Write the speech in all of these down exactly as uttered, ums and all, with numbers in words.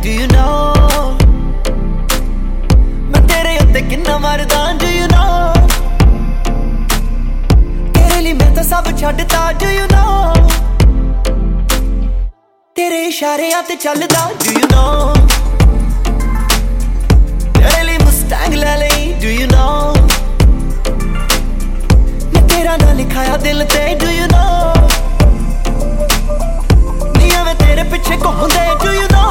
do you know? मैं तेरे उत्ते किन्ना मरदा, do you know? तेरे लिए मैं तो सब छड्डता, do you know? तेरे इशारे आते चलदा, do you know? तेरे लिए मुस्टैंग ले लई, do you know? मैं तेरा ना लिखाया दिल ते, do you know? निया मैं तेरे पीछे घूमदे, do you know?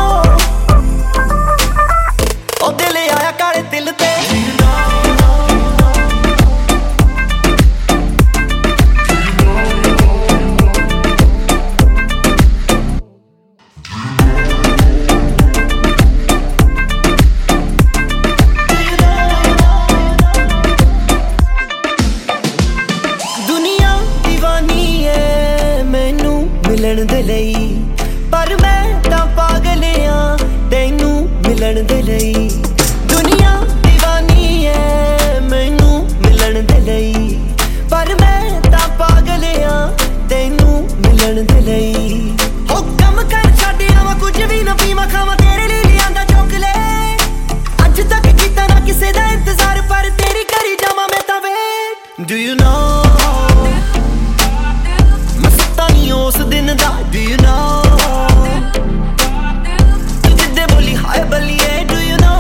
ओ दिल आया काले दिल ते, do you know? मिलन दे लई पर मैं तां पागल आ तैनू मिलन दे लई दुनिया दीवानी है मैनू मिलन दे लई पर मैं तां पागल आ तैनू मिलन दे लई हो कम कर छड्ड आवां कुछ भी ना पीवां खावां तेरे लिए लियांदा चॉकलेट अज तक कीता ना किसे दा इंतजार पर तेरी करी जावां मैं तां वेट डू यू नो उस दिन दा do you know तू जिद्दे बोली हाय बलिए do you know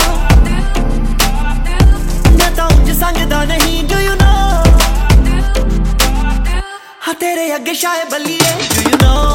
मैं तां उंज संगदा नहीं do you know हाँ तेरे अगे शाय बलिए do you know